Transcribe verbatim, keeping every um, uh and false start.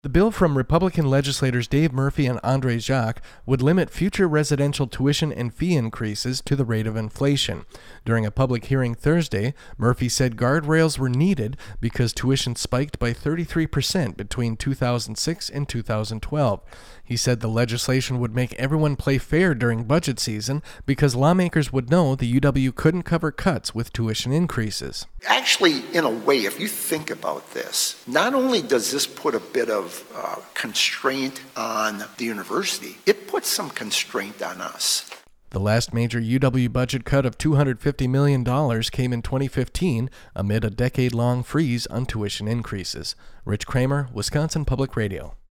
The bill from Republican legislators Dave Murphy and Andre Jacques would limit future residential tuition and fee increases to the rate of inflation. During a public hearing Thursday, Murphy said guardrails were needed because tuition spiked by thirty-three percent between two thousand six and two thousand twelve. He said the legislation would make everyone play fair during budget season because lawmakers would know the U W couldn't cover cuts with tuition increases. Actually, in a way, if you think about this, not only does this put a bit of uh, constraint on the university, it puts some constraint on us. The last major U W budget cut of two hundred fifty million dollars came in twenty fifteen amid a decade-long freeze on tuition increases. Rich Kramer, Wisconsin Public Radio.